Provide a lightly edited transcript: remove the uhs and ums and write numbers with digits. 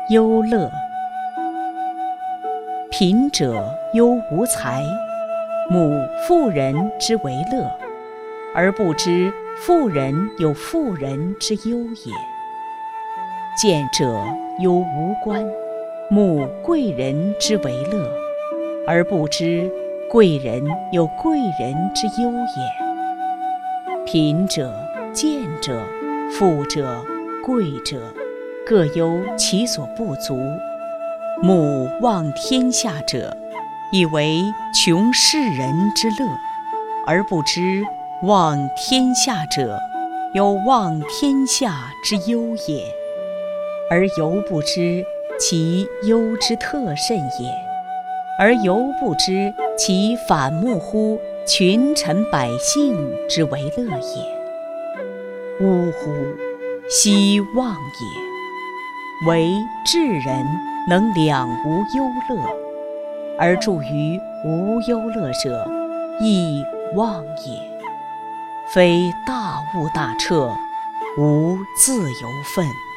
忧乐。贫者忧无才，慕妇人之为乐，而不知妇人有妇人之忧也。贱者忧无官，慕贵人之为乐，而不知贵人有贵人之忧也。贫者、贱者、富者、贵者，各忧其所不足，慕望天下者，以为穷世人之乐，而不知望天下者有望天下之忧也，而犹不知其忧之特甚也，而犹不知其反目乎群臣百姓之为乐也。呜呼！奚望也！惟智人能两无忧乐，而助于无忧乐者，亦望也。非大悟大彻，无自由分。